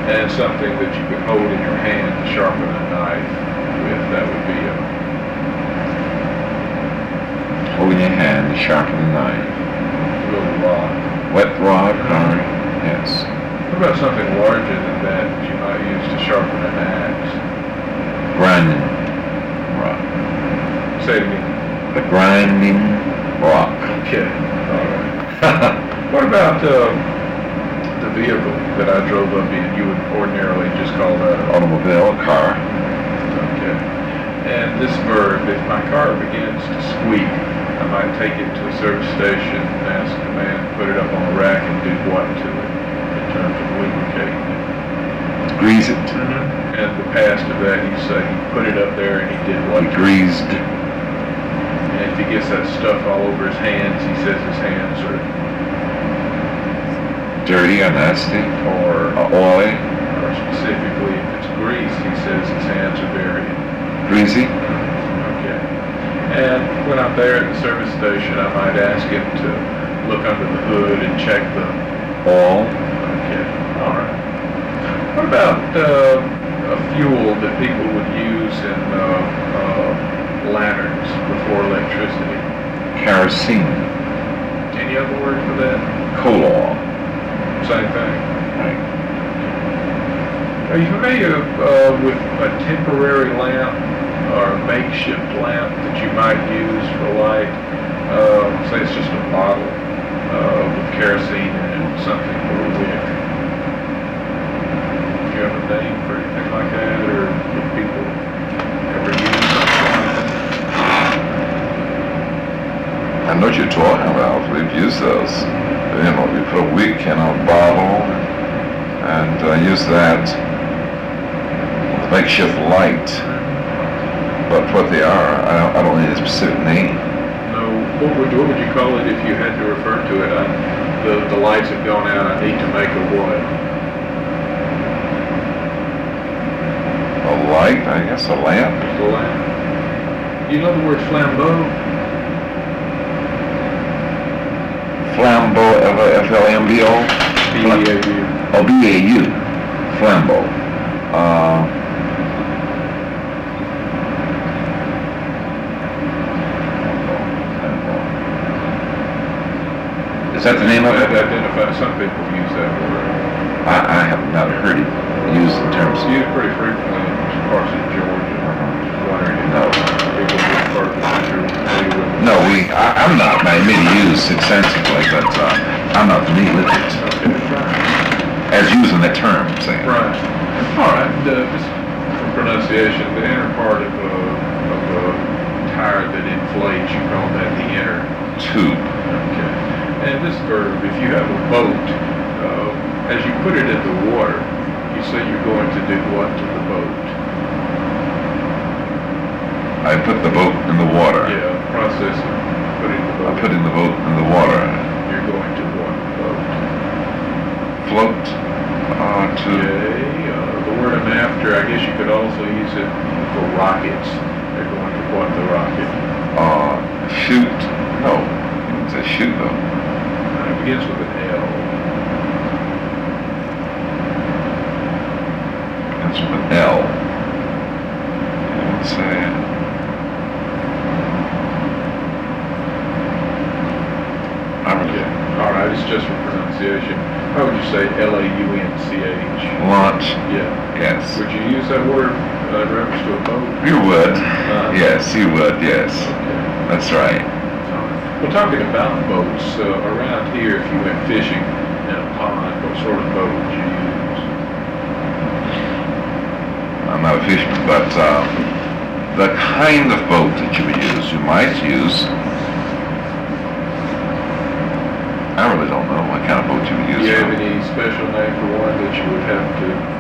And something that you could hold in your hand to sharpen a knife with, that would be a... Hold in your hand to sharpen a knife. A little rod. Wet rod, or, yes. What about something larger than that you might use to sharpen an axe? Grinding rock. Say it again. The grinding rock. Okay, all right. What about the vehicle that I drove up in? You would ordinarily just call that an automobile, a car. Okay. And this verb, if my car begins to squeak, I might take it to a service station and ask the man to put it up on a rack and do what to it in terms of lubricating it? Grease it. Mm-hmm. And the past of that, he said he put it up there and he did what? He greased. And if he gets that stuff all over his hands, he says his hands are dirty or nasty or oily. Or specifically, if it's grease, he says his hands are dirty. Greasy. Okay. And when I'm there at the service station, I might ask him to look under the hood and check the oil. Okay. All right. What about a fuel that people would use in lanterns before electricity? Kerosene. Any other word for that? Coal oil. Same thing. Right. Are you familiar with a temporary lamp or a makeshift lamp that you might use for light? Say it's just a bottle with kerosene and something for a wick. Do you have a name for anything like that, or do people ever use something like that? I know what you're talking about. We've used those. You know, we put a wick in a bottle and use that with makeshift light. But what they are, I don't need a specific name. No, what would you call it if you had to refer to it? The lights have gone out. I need to make a what? A light, I guess, a lamp. A lamp. You know the word flambeau? Flambeau, F-L-A-M-B-O? B-E-A-U. Oh, B-A-U. Flambeau. Is that the name of it? Some people use that word. I have not heard it used in terms of... Used pretty frequently in parts of Georgia. No. People in parts of Georgia. No, I'm not. I may use extensively, but I'm not familiar with it. Okay, right. As using the term, I'm saying. Right. All right. Just for pronunciation, the inner part of a tire that inflates, you call that the inner tube. Okay. And this verb, if you have a boat, as you put it in the water, you say you're going to do what to the boat? I put the boat in the water. Yeah, process of putting the boat. I put in the boat in the water. You're going to what boat? Float. To... Okay, the word I'm after, I guess you could also use it for rockets. They're going to what the rocket? Shoot. No, you wouldn't say shoot though. It begins with an L. Begins with an L. You would say... All right, it's just for pronunciation. How would you say L-A-U-N-C-H? Launch. Yeah. Yes. Would you use that word in reference to a boat? You would. Yes, you would, yes. Okay. That's right. Well, talking about boats, around here, if you went fishing in a pond, what sort of boat would you use? I'm not a fisherman, but the kind of boat that you would use, you might use... I really don't know what kind of boat you would use. Do you have any special name for one that you would have to